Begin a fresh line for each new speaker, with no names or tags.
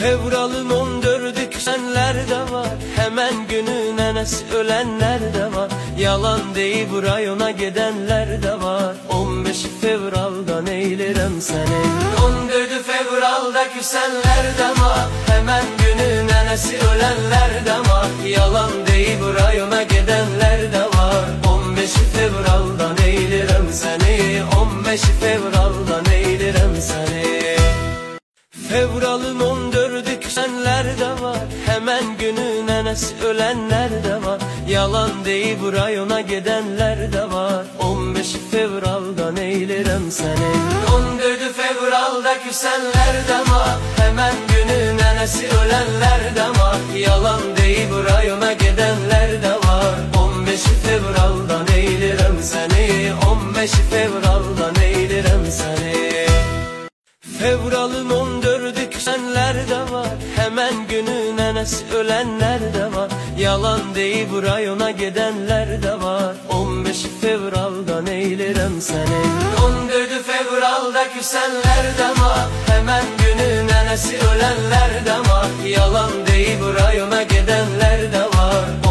Fevral'ın 14'ü küsenler de var, hemen günün enesi ölenler de var. Yalan deyip rayona gidenler de var. 15 Fevral'da neylerim seni. 14'ü Fevral'da küsenler de var, hemen günün enesi ölenler de var. Yalan deyip rayona gidenler de var. 15 Fevral'da neylerim seni. 15 Fevral'da neylerim seni. Fevral'ın 14'ü küsenler de var, hemen günün enesi ölenler de var. Yalan deyip rayona gidenler de var. 15 Fevral'da neylerim seni. 14'ü Fevral'da küsenler de var, hemen günün enesi ölenler de var. Yalan deyip rayona gidenler de var. 15 Fevral'da neylerim seni. 15 Fevral'da neylerim seni. Fevral'ın 14'ü küsenler de var, hemen günün enesi ölenler de var. Yalan deyip rayona gidenler de var. 15 Fevral'da neylerim seni. 14'ü Fevral'da küsenler de var, hemen günün enesi ölenler de var. Yalan deyip rayona gidenler de var.